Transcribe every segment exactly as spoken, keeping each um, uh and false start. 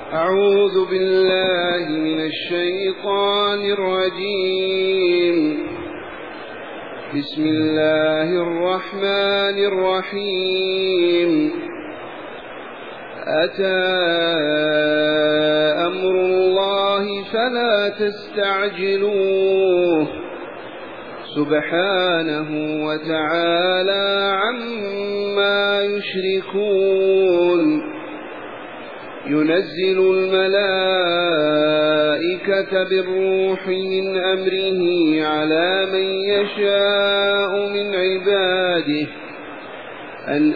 أعوذ بالله من الشيطان الرجيم. بسم الله الرحمن الرحيم. أتى أمر الله فلا تستعجلوه سبحانه وتعالى عما يشركون. ينزل الملائكة بالروح من أمره على من يشاء من عباده أن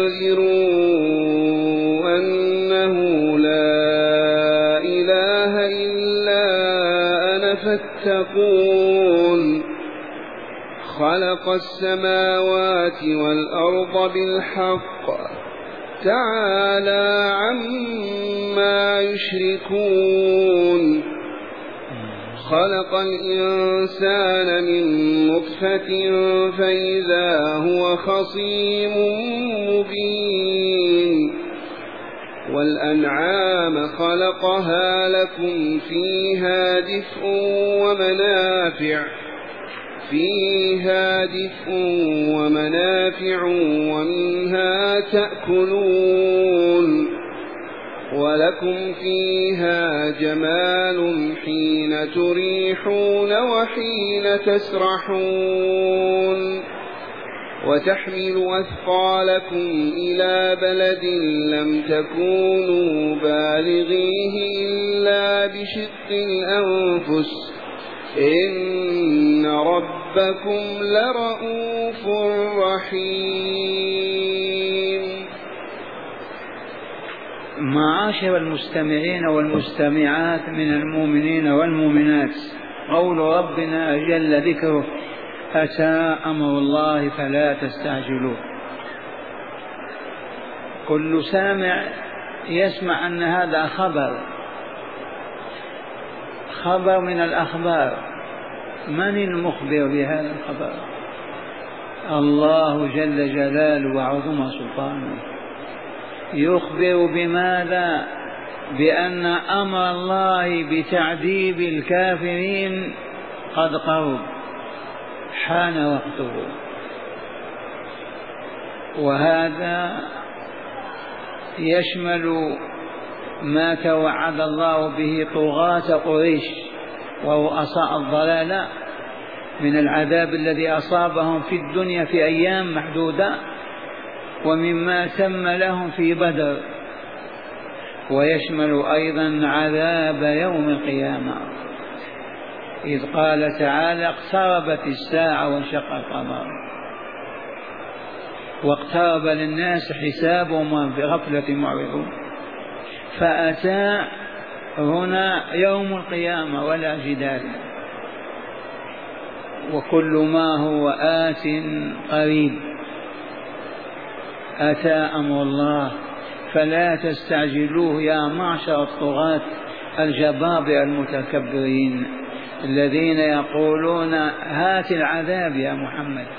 أنذروا أنه لا إله إلا أنا فاتقون. خلق السماوات والأرض بالحق تعالى عما يشركون. خلق الإنسان من نطفة فإذا هو خصيم مبين. والأنعام خلقها لكم فيها دفء ومنافع فيها دفء ومنافع ومنها تأكلون ولكم فيها جمال حين تريحون وحين تسرحون. وتحمل أثقالكم إلى بلد لم تكونوا بالغيه إلا بشق الأنفس إن ربكم لرؤوف رحيم. معاشر المستمعين والمستمعات من المؤمنين والمؤمنات، قول ربنا جل ذكره: أتى أمر الله فلا تستعجلوه. كل سامع يسمع أن هذا خبر خبر من الأخبار. من المخبر بهذا الخبر؟ الله جل جلاله وعظم سلطانه. يخبر بماذا؟ بأن أمر الله بتعذيب الكافرين قد قرب، حان وقته. وهذا يشمل ما توعد الله به طغاة قريش ورؤساء الضلال من العذاب الذي أصابهم في الدنيا في أيام محدودة، ومما تم لهم في بدر. ويشمل أيضا عذاب يوم القيامة، إذ قال تعالى: اقتربت الساعة وانشق القمر واقترب للناس حسابهم وهم في غفلة معرضون. فأتى هنا يوم القيامة ولا جدال، وكل ما هو آت قريب. أتى أمر الله فلا تستعجلوه يا معشر الطغاة الجبابرة المتكبرين الذين يقولون: هات العذاب يا محمد.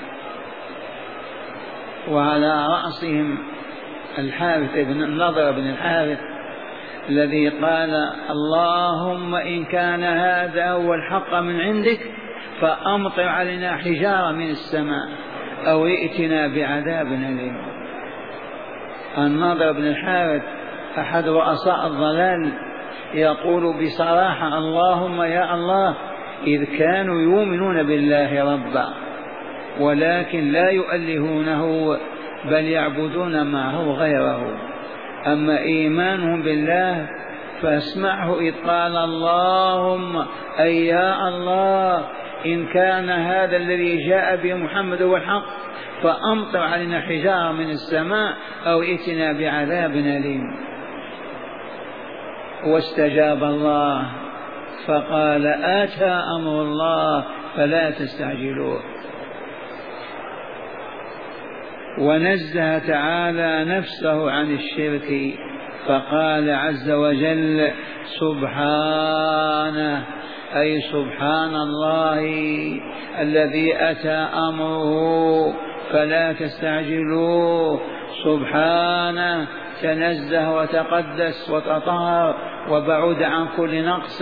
وعلى رأسهم الحارث بن النضر بن الحارث الذي قال: اللهم إن كان هذا هو الحق من عندك فأمطر علينا حجارة من السماء أو ائتنا بعذاب أليم. النضر بن الحارث أحد رؤساء الضلال يقول بصراحة: اللهم يا الله، إذ كانوا يؤمنون بالله ربا ولكن لا يؤلهونه بل يعبدون معه غيره. أما إيمانهم بالله فاسمعه إذ قال: اللهم أي يا الله، إن كان هذا الذي جاء به محمد هو الحق فأمطر علينا حجارة من السماء أو ائتنا بعذاب أليم. واستجاب الله فقال: أتى أمر الله فلا تستعجلوه. ونزه تعالى نفسه عن الشرك فقال عز وجل: سبحانه، أي سبحان الله الذي أتى أمره فلا تستعجلوه. سبحانه تنزه وتقدس وتطهر وبعد عن كل نقص،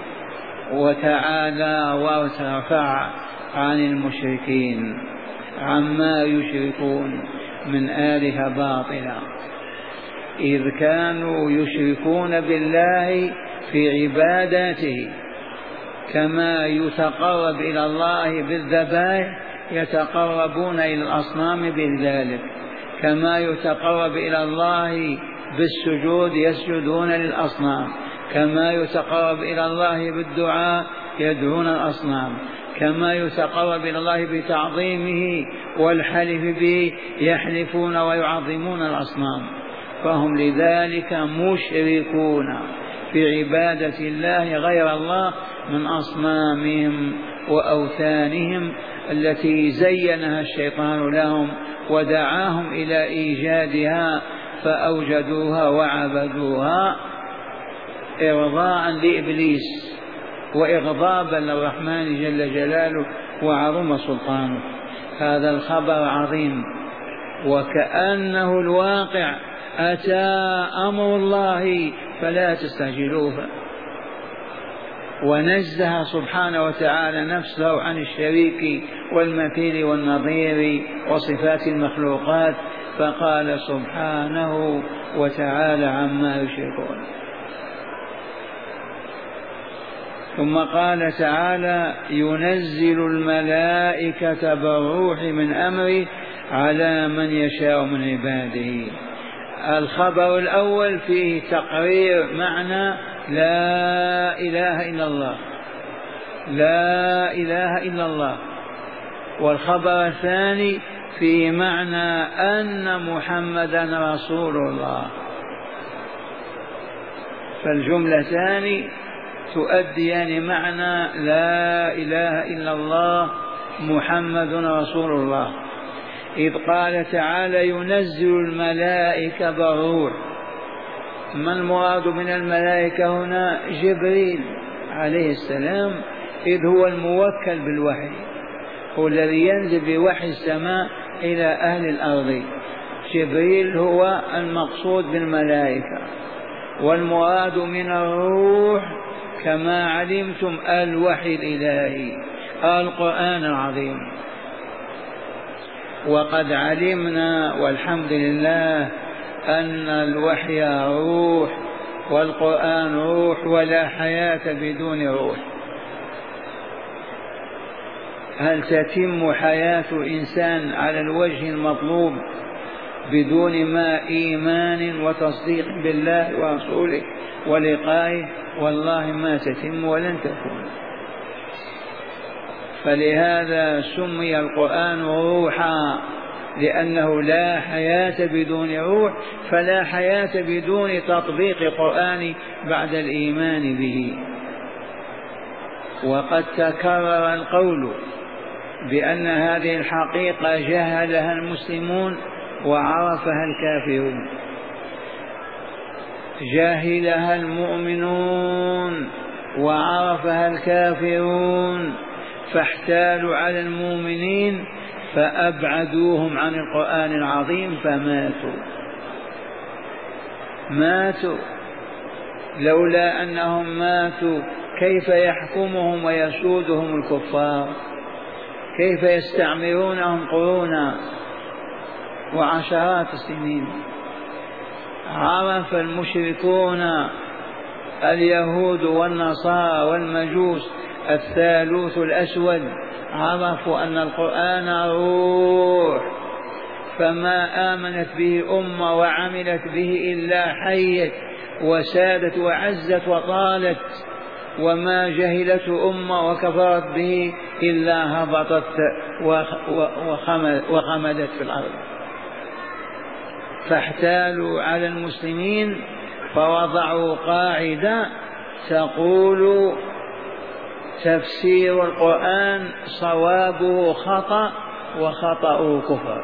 وتعالى وارتفع عن المشركين عما يشركون من آلهة باطلة، إذ كانوا يشركون بالله في عباداته، كما يتقرب إلى الله بالذبائح يتقربون إلى الأصنام بذلك، كما يتقرب إلى الله بالسجود يسجدون للأصنام، كما يتقرب إلى الله بالدعاء يدعون الأصنام، كما يتقرب إلى الله بتعظيمه والحلف به يحلفون ويعظمون الأصنام. فهم لذلك مشركون في عبادة الله غير الله من أصنامهم وأوثانهم التي زينها الشيطان لهم ودعاهم إلى إيجادها فأوجدوها وعبدوها إرضاء لإبليس وإغضابا للرحمن جل جلاله وعظم سلطانه. هذا الخبر عظيم، وكأنه الواقع، أتى أمر الله فلا تستعجلوه. ونزه سبحانه وتعالى نفسه عن الشريك والمثيل والنظير وصفات المخلوقات، فقال سبحانه وتعالى عما يشركون. ثم قال تعالى ينزل الملائكة بالروح من أمره على من يشاء من عباده. الخبر الأول فيه تقرير معنى لا إله إلا الله، لا إله إلا الله. والخبر الثاني في معنى أن محمدا رسول الله. فالجملتان تؤديان معنى لا إله إلا الله محمد رسول الله. إذ قال تعالى ينزل الملائكة بالروح، ما المراد من الملائكة هنا؟ جبريل عليه السلام، إذ هو الموكل بالوحي، هو الذي ينزل بوحي السماء إلى أهل الأرض. جبريل هو المقصود بالملائكة. والمراد من الروح كما علمتم الوحي الإلهي القرآن العظيم. وقد علمنا والحمد لله أن الوحي روح والقرآن روح، ولا حياة بدون روح. هل تتم حياة إنسان على الوجه المطلوب بدون ما إيمان وتصديق بالله ورسوله ولقائه؟ والله ما تتم ولن تكون. فلهذا سمي القرآن روحا، لأنه لا حياة بدون روح، فلا حياة بدون تطبيق القرآن بعد الإيمان به. وقد تكرر القول بأن هذه الحقيقة جهلها المسلمون وعرفها الكافرون، جاهلها المؤمنون وعرفها الكافرون، فاحتالوا على المؤمنين فأبعدوهم عن القرآن العظيم فماتوا. ماتوا. لولا أنهم ماتوا كيف يحكمهم ويسودهم الكفار؟ كيف يستعمرونهم قرونا وعشرات السنين؟ عرف المشركون اليهود والنصارى والمجوس الثالوث الأسود، عرفوا أن القرآن روح، فما آمنت به أمة وعملت به إلا حيت وسادت وعزت وطالت، وما جهلت أمة وكفرت به إلا هبطت وخمدت في الأرض. فاحتالوا على المسلمين فوضعوا قاعدة تقول تفسير القرآن صوابه خطأ وخطأه كفر.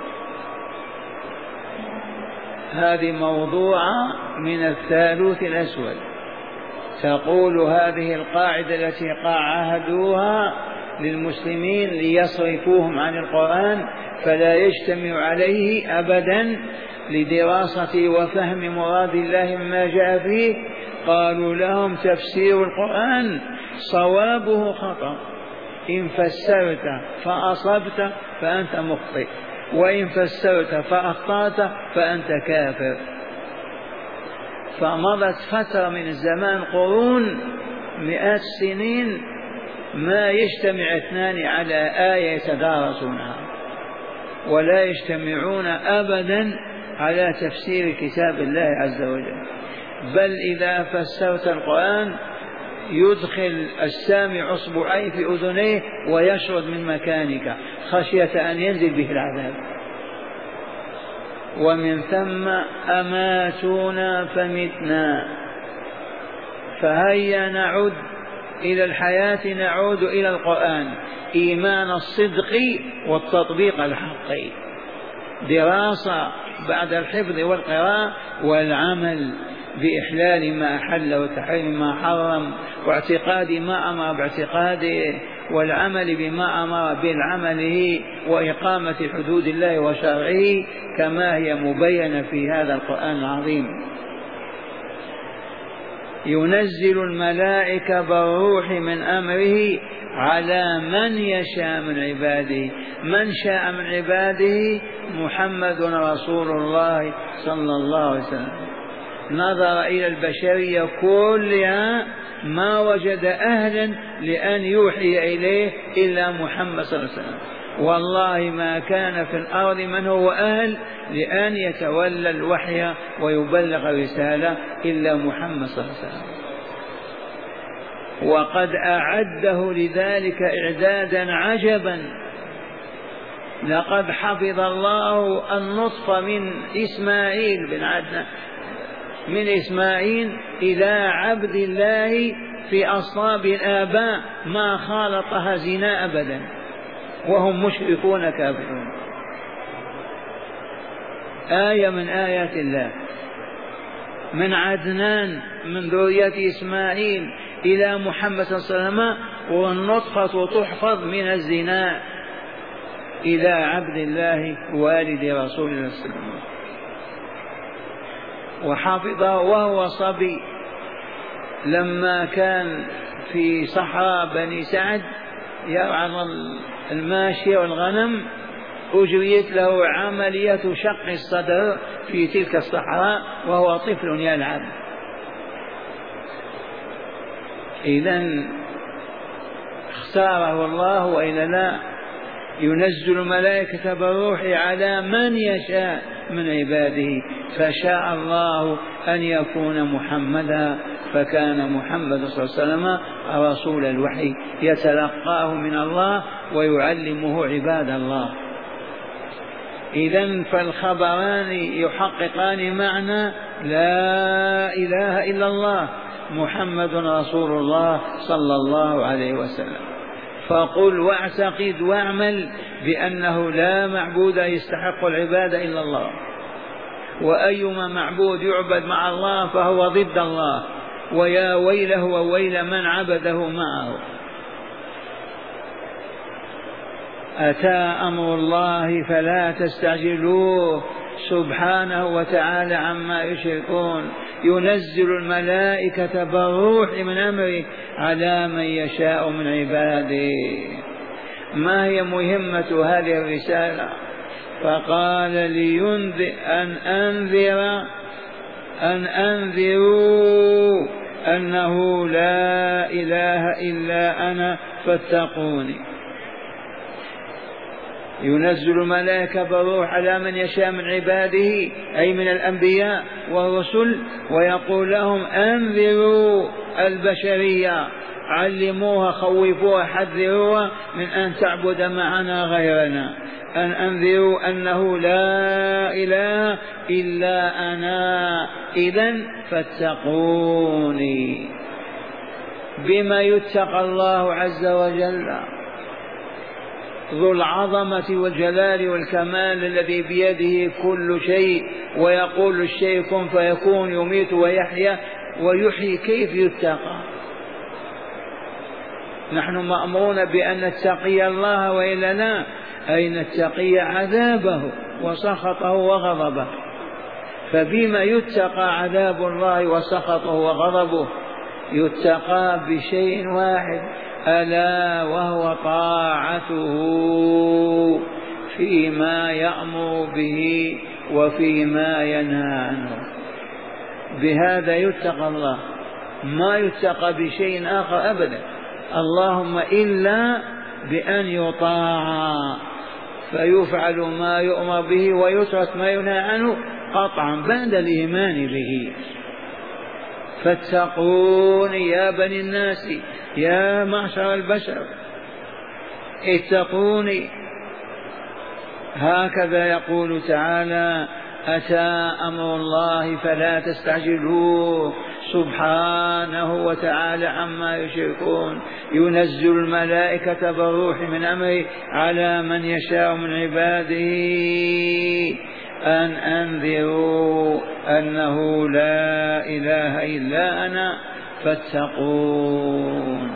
هذه موضوعة من الثالوث الأسود، تقول هذه القاعدة التي عاهدوها للمسلمين ليصرفوهم عن القرآن فلا يجتمع عليه أبدا لدراسة وفهم مراد الله مما جاء فيه. فقالوا لهم تفسير القرآن صوابه خطأ، إن فسرت فأصبت فأنت مخطئ، وإن فسرت فأخطأت فأنت كافر. فمضت فترة من الزمان، قرون، مئات السنين، ما يجتمع اثنان على آية يتدارسونها، ولا يجتمعون أبدا على تفسير كتاب الله عز وجل. بل إذا فسرت القرآن يدخل السامع أصبعيه في أذنيه ويشرد من مكانك خشية أن ينزل به العذاب. ومن ثم أماتونا فمتنا، فهيا نعود إلى الحياة، نعود إلى القرآن، إيمان الصدق والتطبيق الحقي، دراسة بعد الحفظ والقراءة، والعمل بإحلال ما أحل وتحريم ما حرم، واعتقاد ما أمر باعتقاده، والعمل بما أمر بالعمله، وإقامة حدود الله وشرعه كما هي مبينة في هذا القرآن العظيم. ينزل الملائكة بالروح من أمره على من يشاء من عباده. من شاء من عباده محمد رسول الله صلى الله عليه وسلم. نظر إلى البشرية كلها ما وجد أهلا لأن يوحي إليه إلا محمد صلى الله عليه وسلم. والله ما كان في الأرض من هو أهل لأن يتولى الوحي ويبلغ الرسالة إلا محمد صلى الله عليه وسلم. وقد أعده لذلك إعدادا عجبا. لقد حفظ الله النطف من إسماعيل بن عدنان من إسماعيل إلى عبد الله في أصلاب الآباء ما خالطها زنا أبدا، وهم مشركون كافرون. آية من آيات الله. من عدنان من ذرية إسماعيل إلى محمد صلى الله عليه وسلم، والنطفة تحفظ من الزنا إلى عبد الله والد رسول الله صلى الله عليه وسلم، وحفظه وهو صبي. لما كان في صحراء بني سعد يرعى الماشية والغنم، أجريت له عملية شق الصدر في تلك الصحراء وهو طفل يلعب. إذن اختاره الله وإلا لا. ينزل الملائكة بالروح على من يشاء من عباده، فشاء الله أن يكون محمدا، فكان محمد صلى الله عليه وسلم رسول الوحي يتلقاه من الله ويعلمه عباد الله. إذن فالخبران يحققان معنى لا إله إلا الله محمد رسول الله صلى الله عليه وسلم. فقل واعتقد واعمل بأنه لا معبود يستحق العبادة إلا الله، وأيما معبود يعبد مع الله فهو ضد الله، ويا ويله وويل من عبده معه. أتى أمر الله فلا تستعجلوه سبحانه وتعالى عما يشركون. ينزل الملائكة بالروح من أمره على من يشاء من عباده. ما هي مهمة هذه الرسالة؟ فقال لينذر أن أنذر أن أنذروا أنه لا إله إلا أنا فاتقوني. ينزل الملائكة بالروح على من يشاء من عباده أي من الأنبياء والرسل، ويقول لهم أنذروا البشرية، علموها، خوفوها، حذروها من أن تعبد معنا غيرنا. أن أنذروا أنه لا إله إلا أنا، إذن فاتقوني. بما يتقى الله عز وجل ذو العظمة والجلال والكمال الذي بيده كل شيء، ويقول الشيء كن فيكون، يميت ويحيى ويحيي. كيف يتقى؟ نحن مأمورون بأن نتقي الله وإلا لا، أي نتقي عذابه وسخطه وغضبه. فبما يتقى عذاب الله وسخطه وغضبه؟ يتقى بشيء واحد، ألا وهو طاعته فيما يأمر به وفيما ينهى عنه. بهذا يتقى الله، ما يتقى بشيء آخر أبدا، اللهم إلا بأن يطاع فيفعل ما يؤمر به ويترك ما ينهى عنه قطعا بعد الإيمان به. فاتقون يا بني الناس يا معشر البشر اتقوني. هكذا يقول تعالى: أتى أمر الله فلا تستعجلوه سبحانه وتعالى عما يشركون. ينزل الملائكة بالروح من أمره على من يشاء من عباده أن أنذروا أنه لا إله إلا أنا فاتقون.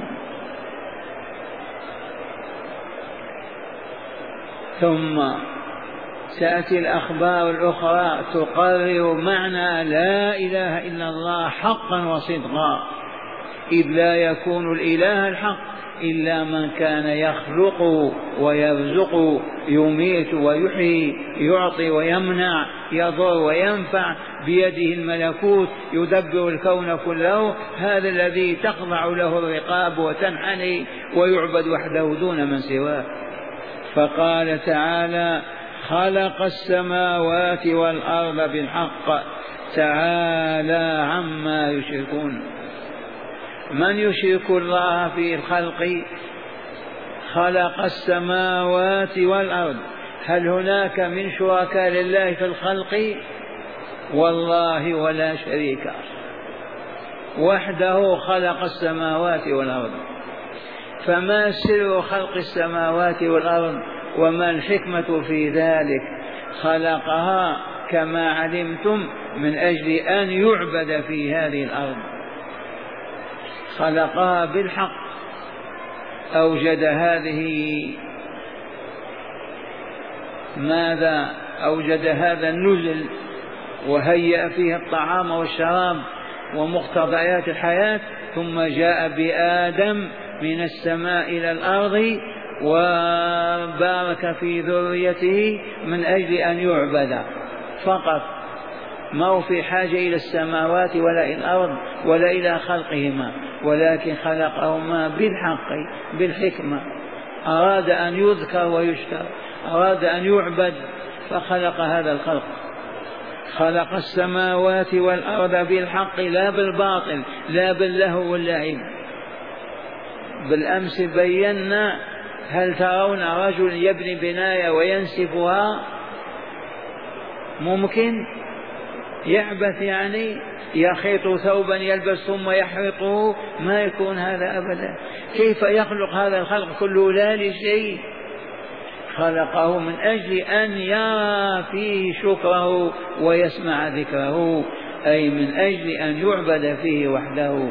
ثم تأتي الأخبار الأخرى تقرر معنى لا إله إلا الله حقا وصدقا، إذ لا يكون الإله الحق إلا من كان يخلق ويرزق يميت ويحيي يعطي ويمنع يضر وينفع بيده الملكوت يدبر الكون كله. هذا الذي تخضع له الرقاب وتنحني ويعبد وحده دون من سواه. فقال تعالى: خلق السماوات والأرض بالحق تعالى عما يشركون. من يشرك الله في الخلق؟ خلق السماوات والأرض. هل هناك من شركاء لله في الخلق؟ والله ولا شريك، وحده خلق السماوات والأرض. فما سر خلق السماوات والأرض وما الحكمة في ذلك؟ خلقها كما علمتم من أجل أن يعبد في هذه الأرض، خلقها بالحق. أوجد هذه ماذا؟ أوجد هذا النزل وهيأ فيه الطعام والشراب ومقتضيات الحياة، ثم جاء بآدم من السماء إلى الأرض وبارك في ذريته من أجل أن يعبد فقط، ما هو في حاجة إلى السماوات ولا إلى الأرض ولا إلى خلقهما، ولكن خلقهما بالحق بالحكمة. أراد أن يذكر ويشكر، أراد أن يعبد فخلق هذا الخلق. خلق السماوات والأرض بالحق لا بالباطل لا باللهو واللعب. بالأمس بينا: هل ترون رجل يبني بناية وينسفها؟ ممكن يعبث يعني يخيط ثوبا يلبس ثم يحرقه؟ ما يكون هذا أبدا. كيف يخلق هذا الخلق كله لا لشيء؟ خلقه من أجل أن يرى فيه شكره ويسمع ذكره، أي من أجل أن يعبد فيه وحده.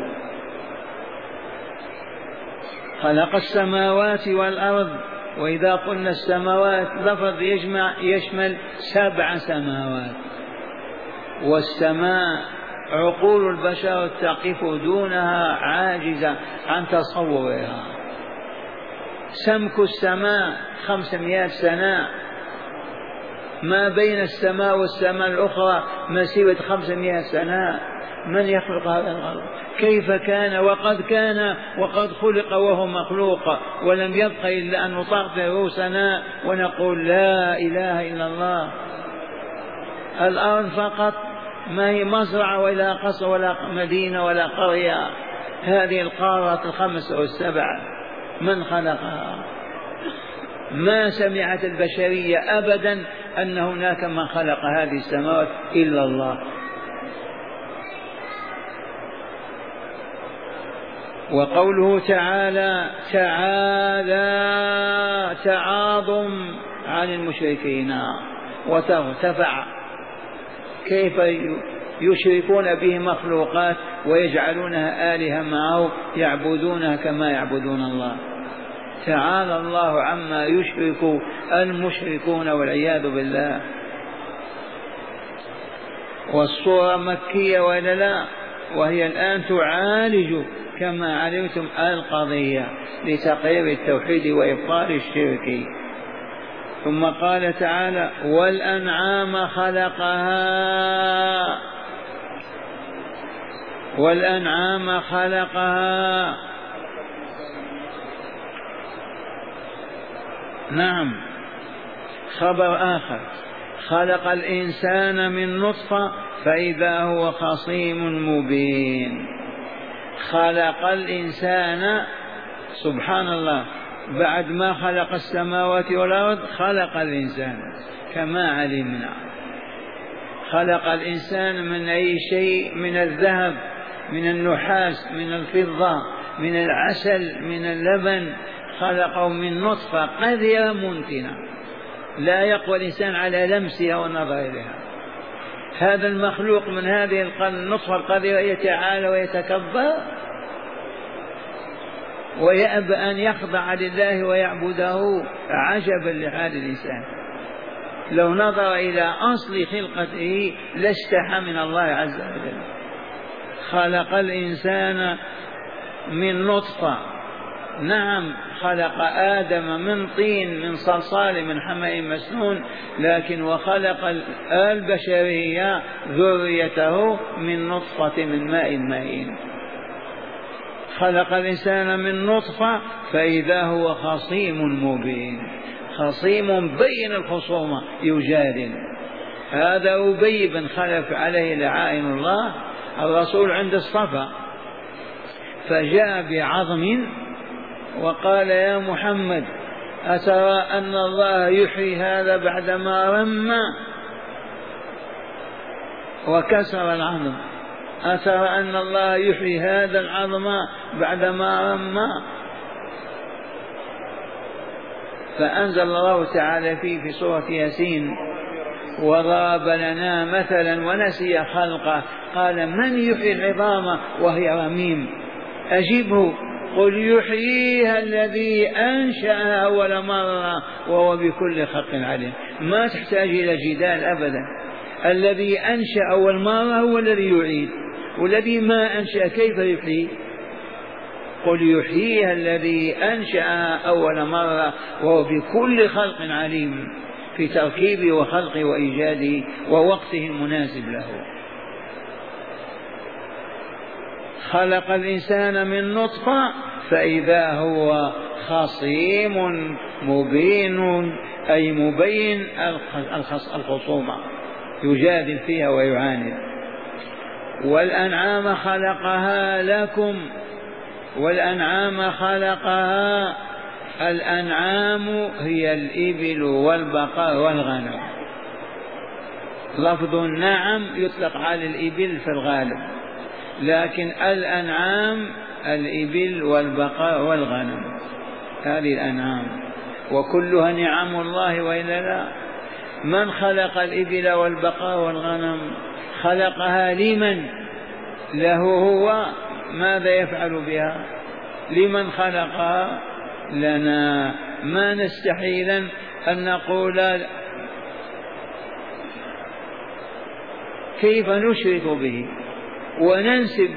خلق السماوات والأرض. وإذا قلنا السماوات لفظ يجمع يشمل سبع سماوات، والسماء عقول البشر تقف دونها عاجزة عن تصورها. سمك السماء خمسمائة سنة، ما بين السماء والسماء الأخرى مسيرة خمسمائة سنة. من يخلق هذا الخلق؟ كيف كان وقد كان وقد خلق وهو مخلوق، ولم يبق إلا أن نطغطغ رؤوسنا ونقول لا إله إلا الله. الأرض فقط، ما هي مزرعة ولا قصر ولا مدينة ولا قرية. هذه القارات الخمس أو السبع من خلقها؟ ما سمعت البشرية أبدا أن هناك من خلق هذه السماوات إلا الله. وقوله تعالى: تعالى تعاظم عن المشركين وترتفع. كيف يشركون به مخلوقات ويجعلونها آلهة معه يعبدونها كما يعبدون الله؟ تعالى الله عما يشرك المشركون والعياذ بالله. والصورة مكية ولا لا، وهي الآن تعالج كما علمتم القضية لتقرير التوحيد وإبطال الشرك. ثم قال تعالى والأنعام خلقها، والأنعام خلقها. نعم، خبر آخر، خلق الإنسان من نطفة فإذا هو خصيم مبين. خلق الإنسان، سبحان الله، بعد ما خلق السماوات والأرض خلق الإنسان كما علمنا. خلق الإنسان من أي شيء؟ من الذهب، من النحاس، من الفضة، من العسل، من اللبن. خلقه من نطفة قذرة منتنة لا يقوى الإنسان على لمسها والنظر إليها. هذا المخلوق من هذه النطفة القذرة يتعالى ويتكبر ويأبى أن يخضع لله ويعبده. عجبا لهذا الإنسان، لو نظر إلى أصل خلقته لاستحى من الله عز وجل. خلق الإنسان من نطفة، نعم، خلق آدم من طين من صلصال من حمأ مسنون، لكن وخلق البشرية ذريته من نطفة من ماء مهين. خلق الإنسان من نطفة فإذا هو خصيم مبين. خصيم بين الخصومة يجادل. هذا أبي بن خلف عليه لعائن الله، الرسول عند الصفا فجاء بعظم وقال يا محمد أترى أن الله يحيي هذا بعدما رمى وكسر العظم؟ أترى أن الله يحيي هذا العظم بعدما رمى؟ فأنزل الله تعالى فيه في سورة ياسين وضرب لنا مثلا ونسي خلقه قال من يحيي العظام وهي رميم أجبه قل يحييها الذي أنشأها أول مرة وهو بكل خلق عليم. ما تحتاج إلى جدال أبدا. الذي أنشأ أول مرة هو الذي يعيد، والذي ما أنشأ كيف يحيي؟ قل يحييها الذي أنشأها أول مرة وهو بكل خلق عليم، في تركيبه وخلقه وإيجاده ووقته المناسب له. خلق الإنسان من نطفة فإذا هو خصيم مبين، أي مبين الخصومة يجادل فيها ويعاند. والأنعام خلقها لكم، والأنعام خلقها. الأنعام هي الإبل والبقر والغنم. لفظ النعم يطلق على الإبل في الغالب، لكن الأنعام الإبل والبقر والغنم، هذه الأنعام وكلها نعم الله وإلا لا. من خلق الإبل والبقر والغنم؟ خلقها لمن؟ له هو. ماذا يفعل بها؟ لمن خلقها؟ لنا. ما نستحي إذن أن نقول كيف نشرك به وننسب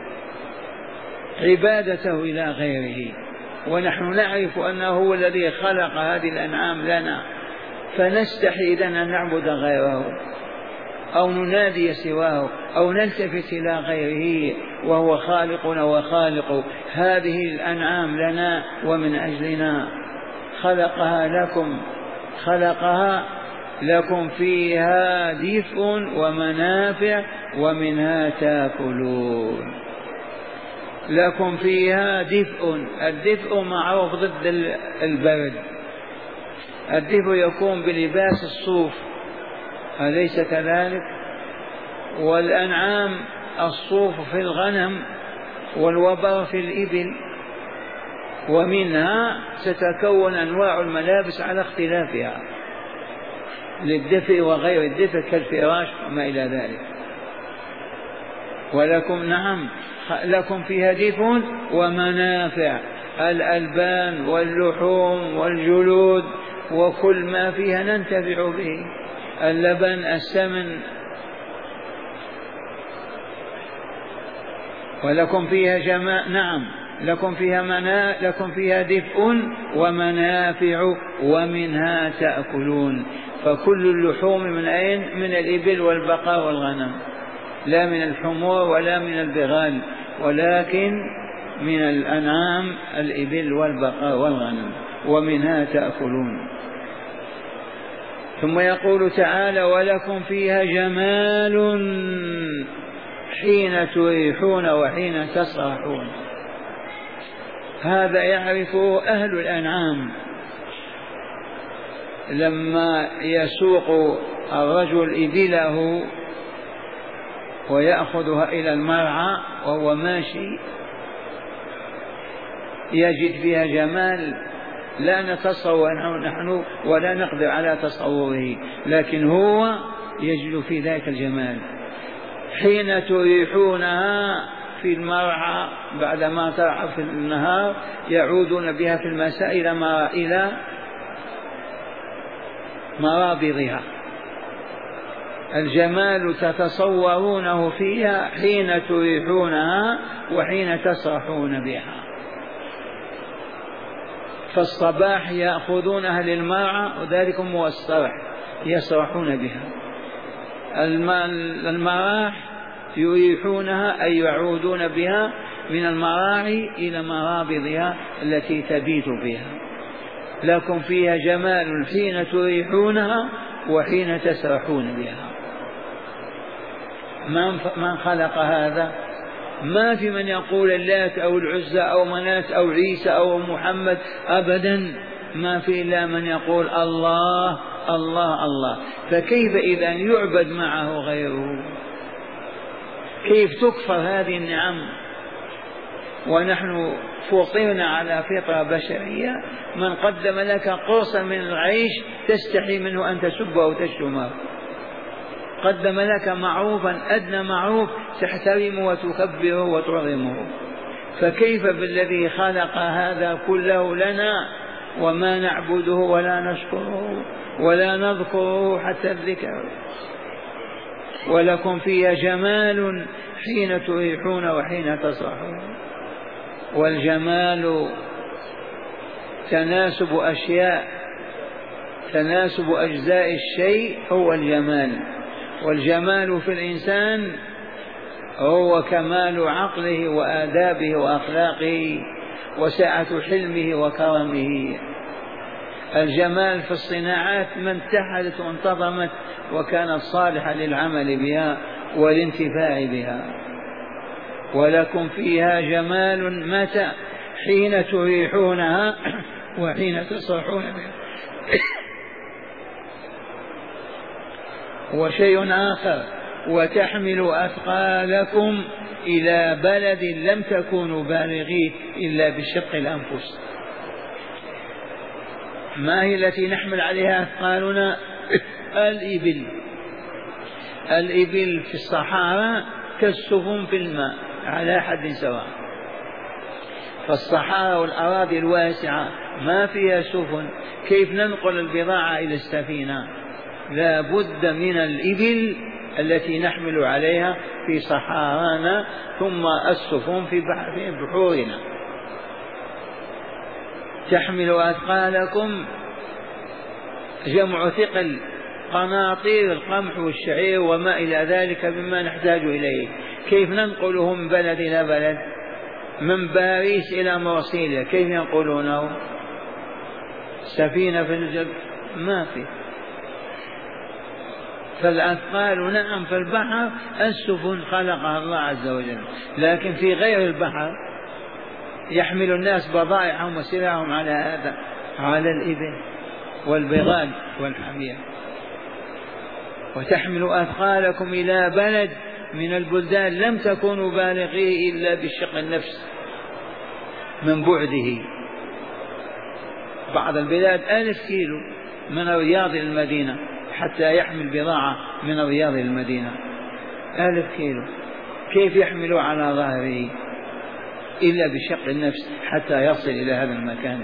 عبادته إلى غيره ونحن نعرف أنه هو الذي خلق هذه الأنعام لنا، فنستحي إذن أن نعبد غيره أو ننادي سواه أو نلتفت إلى غيره وهو خالقنا وخالق هذه الأنعام لنا ومن أجلنا. خلقها لكم، خلقها لكم فيها دفء ومنافع ومنها تأكلون. لكم فيها دفء، الدفء معروف ضد البرد. الدفء يكون بلباس الصوف، أليس كذلك؟ والأنعام الصوف في الغنم والوبر في الإبل، ومنها تتكون أنواع الملابس على اختلافها للدفء وغير الدفء كالفراش وما إلى ذلك. ولكم نعم لكم فيها دفء ومنافع، الألبان واللحوم والجلود وكل ما فيها ننتفع به، اللبن، السمن، ولكم فيها جمال، نعم لكم فيها منا... لكم فيها دفء ومنافع ومنها تأكلون. فكل اللحوم من أين؟ من الإبل والبقر والغنم، لا من الحمور ولا من البغال، ولكن من الأنعام الإبل والبقر والغنم، ومنها تأكلون. ثم يقول تعالى: ولكم فيها جمال حين تريحون وحين تسرحون. هذا يعرفه أهل الأنعام. لما يسوق الرجل إبله ويأخذها إلى المرعى وهو ماشي يجد فيها جمال لا نتصور نحن ولا نقدر على تصوره، لكن هو يجد في ذلك الجمال. حين تريحونها في المرعى بعدما ترعى في النهار يعودون بها في المساء إلى مرابضها. الجمال تتصورونه فيها حين تريحونها وحين تسرحون بها. فالصباح يأخذونها للمرعى وذلك هو السرح، يسرحون بها. المراح يريحونها أي يعودون بها من المراعي إلى مرابضها التي تبيت فيها. لكم فيها جمال حين تريحونها وحين تسرحون بها. من خلق هذا؟ ما في من يقول اللات أو العزى أو منات أو عيسى أو محمد، أبدا ما في إلا من يقول الله الله الله. فكيف إذا يعبد معه غيره؟ كيف تكفر هذه النعم ونحن فطرنا على فطرة بشرية؟ من قدم لك قرصا من العيش تستحي منه أن تسبه أو تشتمه، قدم لك معروفا أدنى معروف تحترمه وتكبره وتعظمه، فكيف بالذي خلق هذا كله لنا وما نعبده ولا نشكره ولا نذكره حتى الذكر؟ ولكم فيها جمال حين تريحون وحين تسرحون. والجمال تناسب أشياء، تناسب أجزاء الشيء هو الجمال. والجمال في الإنسان هو كمال عقله وآدابه وأخلاقه وسعة حلمه وكرمه. الجمال في الصناعات ما اتحدت وانتظمت وكانت صالحة للعمل بها والانتفاع بها. ولكم فيها جمال متى؟ حين تريحونها وحين تسرحون بها. وشيء آخر: وتحمل أثقالكم إلى بلد لم تكونوا بالغيه إلا بشق الأنفس. ما هي التي نحمل عليها أثقالنا؟ الإبل. الإبل في الصحراء كالسفن في الماء على حد سواء. فالصحراء والأراضي الواسعة ما فيها سفن، كيف ننقل البضاعة إلى السفينة؟ لا بد من الإبل التي نحمل عليها في صحرانا، ثم السفن في بحورنا. تحمل أثقالكم جمع ثقل، قناطير القمح والشعير وما إلى ذلك مما نحتاج إليه. كيف ننقله من بلد إلى بلد؟ من باريس إلى مرسيليا كيف ينقلونه؟ سفينة في الجب ما في. فالأثقال نعم في البحر السفن خلقها الله عز وجل، لكن في غير البحر يحمل الناس بضائعهم وسلعهم على هذا، على الإبل والبغال والحمير. وتحمل أثقالكم إلى بلد من البلدان لم تكونوا بالغيه إلا بالشق النفس من بعده. بعض البلاد ألف كيلو من الرياض إلى المدينة حتى يحمل بضاعة من الرياض إلى المدينة، ألف كيلو. كيف يحملوا على ظهره إلا بشق النفس حتى يصل إلى هذا المكان؟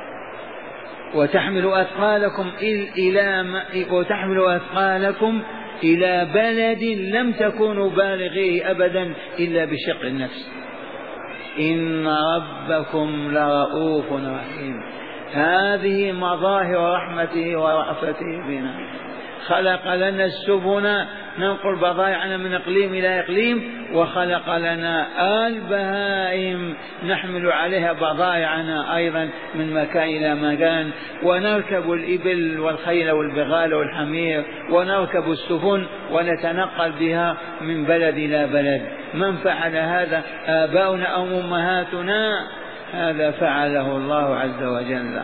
وتحمل أثقالكم إلى وتحمل أثقالكم إلى بلد لم تكونوا بالغيه أبدا إلا بشق النفس. إن ربكم لرؤوف رحيم. هذه مظاهر رحمته ورأفته بنا. خلق لنا السفن ننقل بضائعنا من إقليم إلى إقليم، وخلق لنا البهائم نحمل عليها بضائعنا أيضا من مكان إلى مكان، ونركب الإبل والخيل والبغال والحمير، ونركب السفن ونتنقل بها من بلد إلى بلد. من فعل هذا؟ آباؤنا أو أمهاتنا؟ هذا فعله الله عز وجل.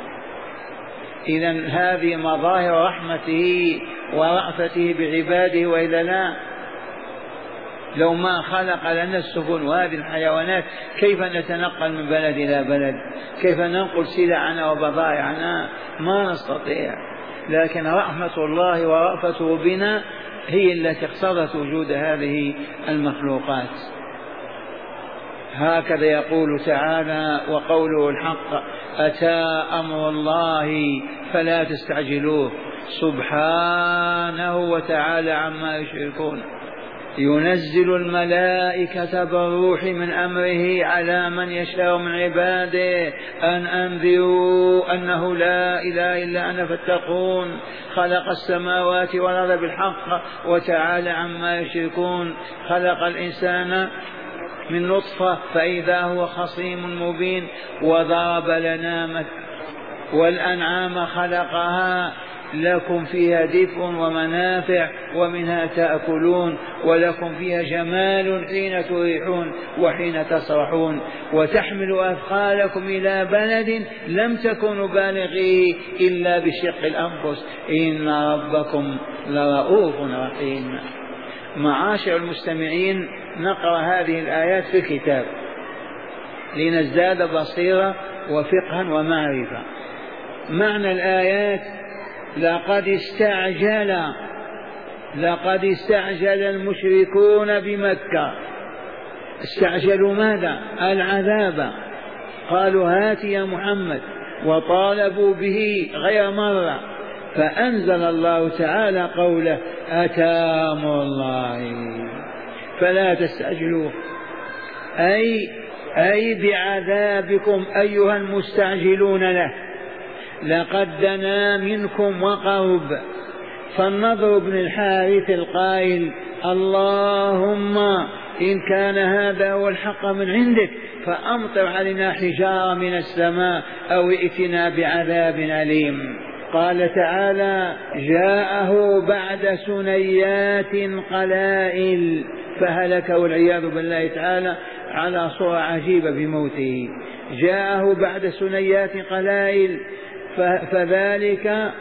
إذن هذه مظاهر رحمته ورأفته بعباده، وإلا لا؟ لو ما خلق لنا السفن وهذه الحيوانات كيف نتنقل من بلد إلى بلد؟ كيف ننقل سلعنا وبضائعنا؟ ما نستطيع. لكن رحمة الله ورأفته بنا هي التي اقتضت وجود هذه المخلوقات. هكذا يقول تعالى وقوله الحق: أتى أمر الله فلا تستعجلوه سبحانه وتعالى عما يشركون. ينزل الملائكة بالروح من أمره على من يشاء من عباده أن أنذروا أنه لا إله إلا أنا فاتقون. خلق السماوات والأرض بالحق وتعالى عما يشركون. خلق الإنسان من نطفة فإذا هو خصيم مبين، وضرب لنا مثل والأنعام خلقها لكم فيها دفء ومنافع ومنها تأكلون، ولكم فيها جمال حين تريحون وحين تسرحون، وتحمل أثقالكم إلى بلد لم تكونوا بالغيه إلا بشق الأنفس إن ربكم لرؤوف رحيم. معاشر المستمعين، نقرأ هذه الآيات في الكتاب لنزداد بصيرة وفقها ومعرفة. معنى الآيات: لقد استعجل لقد استعجل المشركون بمكة. استعجلوا ماذا؟ العذاب. قالوا هات يا محمد، وطالبوا به غير مرة، فأنزل الله تعالى قوله: أتى أمر الله فلا تستعجلوه، أي أي بعذابكم أيها المستعجلون له، لقد دنا منكم وقرب. فالنضر بن الحارث القائل: اللهم إن كان هذا هو الحق من عندك فأمطر علينا حجارة من السماء أو ائتنا بعذاب أليم. قال تعالى: جاءه بعد سنيات قلائل فهلك والعياذ بالله تعالى على صورة عجيبة بموته. جاءه بعد سنيات قلائل فذلك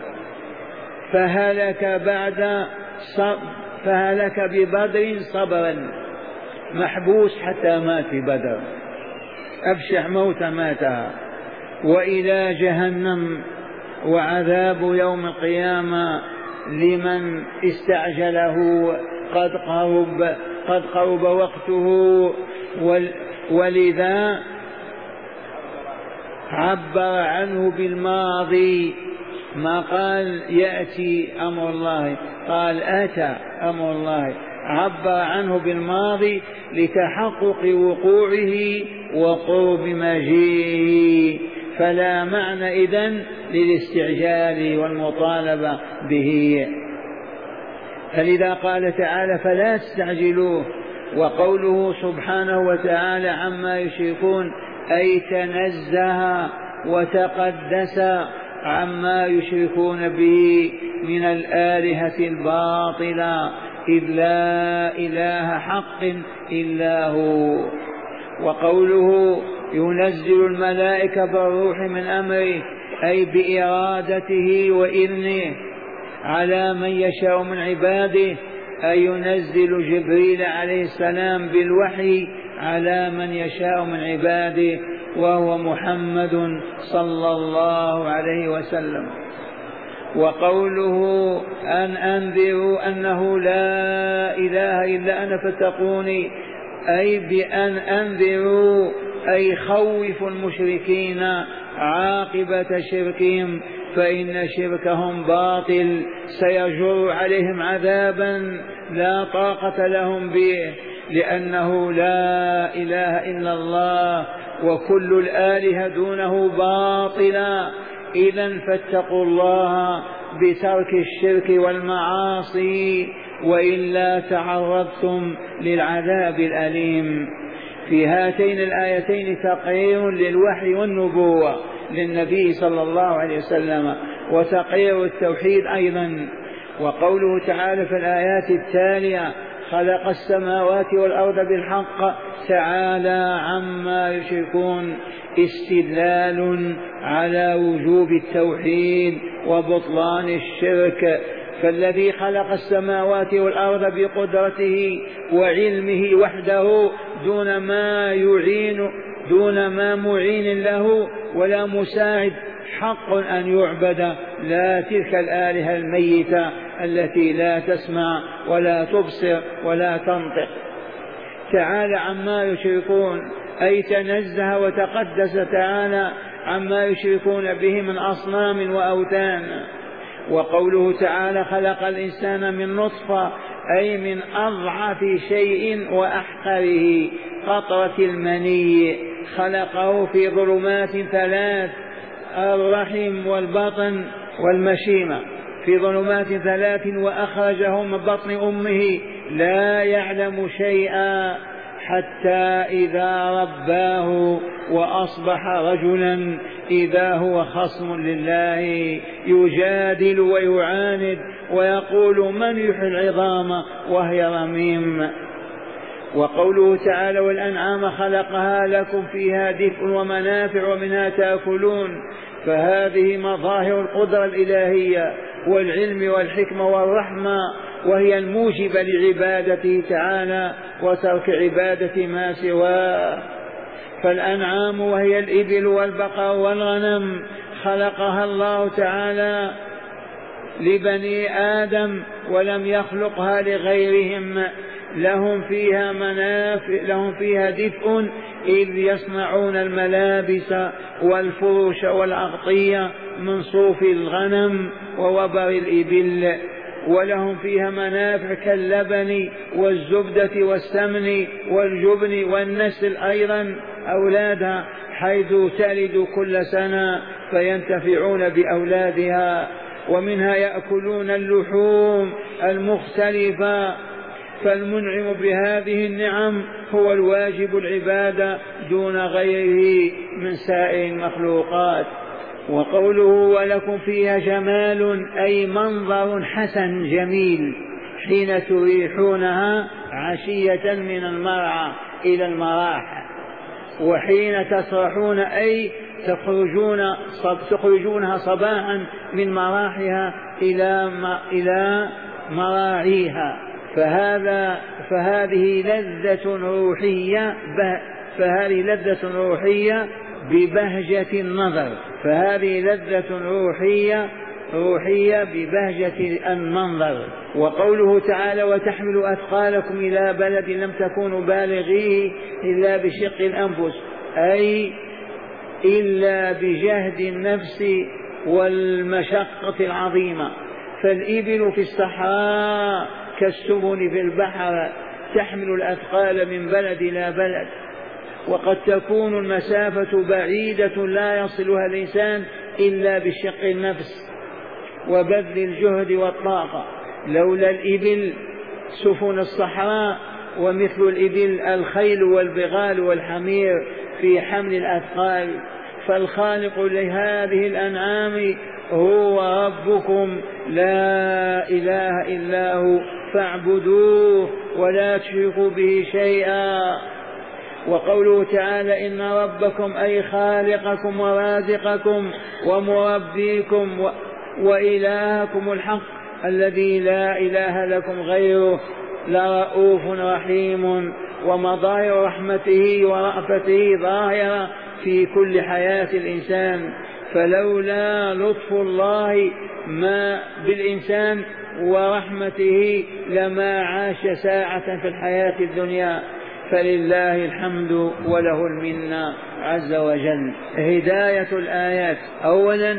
فهلك بعد فهلك ببدر صبرا، محبوس حتى مات في بدر، أبشع موت ماتها. وإلى جهنم وعذاب يوم القيامة لمن استعجله قد قرب قد قرب وقته. ولذا عبر عنه بالماضي، ما قال يأتي أمر الله، قال أتى أمر الله. عبر عنه بالماضي لتحقق وقوعه وقرب مجيئه، فلا معنى إذن للاستعجال والمطالبة به. فلذا قال تعالى: فلا تستعجلوه. وقوله سبحانه وتعالى عما يشركون أي تنزه وتقدس عما يشركون به من الآلهة الباطلة، إذ لا إله حق إلا هو. وقوله ينزل الملائكة بالروح من أمره أي بإرادته وإذنه على من يشاء من عباده، أي ينزل جبريل عليه السلام بالوحي على من يشاء من عباده، وهو محمد صلى الله عليه وسلم. وقوله أن أنذروا أنه لا إله إلا أنا فاتقوني، أي بأن أنذروا أي خوفوا المشركين عاقبة شركهم فإن شركهم باطل سيجر عليهم عذابا لا طاقة لهم به، لأنه لا إله إلا الله وكل الآلهة دونه باطلا. إذن فاتقوا الله بترك الشرك والمعاصي، وإلا تعرضتم للعذاب الأليم. في هاتين الآيتين تقرير للوحي والنبوة للنبي صلى الله عليه وسلم، وتقرير التوحيد أيضا. وقوله تعالى في الآيات التالية: خلق السماوات والأرض بالحق تعالى عما يشركون، استدلال على وجوب التوحيد وبطلان الشرك. فالذي خلق السماوات والأرض بقدرته وعلمه وحده دون ما يعين دون ما معين له ولا مساعد، حق أن يعبد، لا تلك الآلهة الميتة التي لا تسمع ولا تبصر ولا تنطق. تعالى عما يشركون، أي تنزه وتقدس تعالى عما يشركون به من أصنام وأوثان. وقوله تعالى: خلق الإنسان من نطفة، أي من أضعف شيء وأحقره، قطرة المني، خلقه في ظلمات ثلاث: الرحم والبطن والمشيمة، في ظلمات ثلاث، وأخرجه من بطن أمه لا يعلم شيئا حتى إذا رباه وأصبح رجلا إذا هو خصم لله يجادل ويعاند ويقول: من يحيي العظام وهي رميم. وقوله تعالى: والأنعام خلقها لكم فيها دفء ومنافع ومنها تأكلون. فهذه مظاهر القدرة الإلهية والعلم والحكمة والرحمة، وهي الموجبة لعبادته تعالى وترك عبادة ما سواه. فالأنعام وهي الإبل والبقر والغنم خلقها الله تعالى لبني آدم ولم يخلقها لغيرهم، لهم فيها منافع، لهم فيها دفء إذ يصنعون الملابس والفروش والأغطية من صوف الغنم ووبر الإبل، ولهم فيها منافع كاللبن والزبدة والسمن والجبن والنسل أيضا أولادها، حيث تلد كل سنة فينتفعون بأولادها. ومنها يأكلون اللحوم المختلفة. فالمنعم بهذه النعم هو الواجب العبادة دون غيره من سائر المخلوقات. وقوله: ولكم فيها جمال، أي منظر حسن جميل حين تريحونها عشية من المرعى إلى المراح، وحين تسرحون أي تخرجون تخرجونها صباحا من مراحها إلى إلى مراعيها. فهذا فهذه لذة روحية فهذه لذة روحية ببهجة النظر فهذه لذة روحية روحية ببهجة المنظر. وقوله تعالى: وتحمل أثقالكم إلى بلد لم تكونوا بالغيه إلا بشق الأنفس، أي إلا بجهد النفس والمشقة العظيمة. فالإبل في الصحراء كالسفن في البحر تحمل الأثقال من بلد إلى بلد، وقد تكون المسافة بعيدة لا يصلها الإنسان إلا بشق النفس وبذل الجهد والطاقة. لولا الإبل سفن الصحراء، ومثل الإبل الخيل والبغال والحمير في حمل الأثقال. فالخالق لهذه الأنعام هو ربكم لا إله إلا هو فاعبدوه ولا تشركوا به شيئا. وقوله تعالى: إن ربكم أي خالقكم ورازقكم ومربيكم و... وإلهكم الحق الذي لا إله لكم غيره لرؤوف رحيم. ومظاهر رحمته ورأفته ظاهرة في كل حياة الإنسان، فلولا لطف الله ما بالإنسان ورحمته لما عاش ساعة في الحياة الدنيا. فلله الحمد وله المنة عز وجل. هداية الآيات: أولا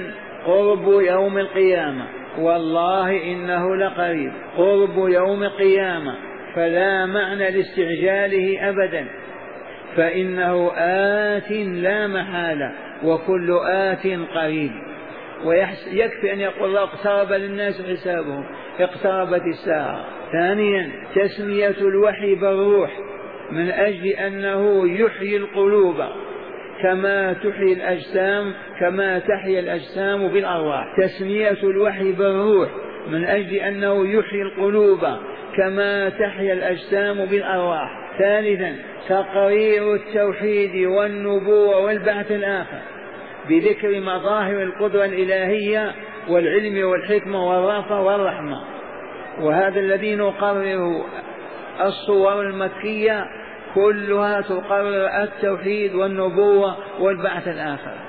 قرب يوم القيامة، والله إنه لقريب، قرب يوم القيامة، فلا معنى لاستعجاله أبدا، فإنه آت لا محالة، وكل آت قريب. ويكفي أن يقول الله اقترب للناس حسابهم، اقتربت الساعة. ثانيا تسمية الوحي بالروح من أجل أنه يحيي القلوب كما تحيي الأجسام، كما تحيي الأجسام بالأرواح. تسمية الوحي بالروح من أجل أنه يحيي القلوب كما تحيي الأجسام بالأرواح. ثالثا تقرير التوحيد والنبوة والبعث الآخر بذكر مظاهر القدرة الإلهية والعلم والحكمة والرأفة والرحمة. وهذا الذي نقرره الصور المكية كلها تقرر التوحيد والنبوة والبعث الآخر.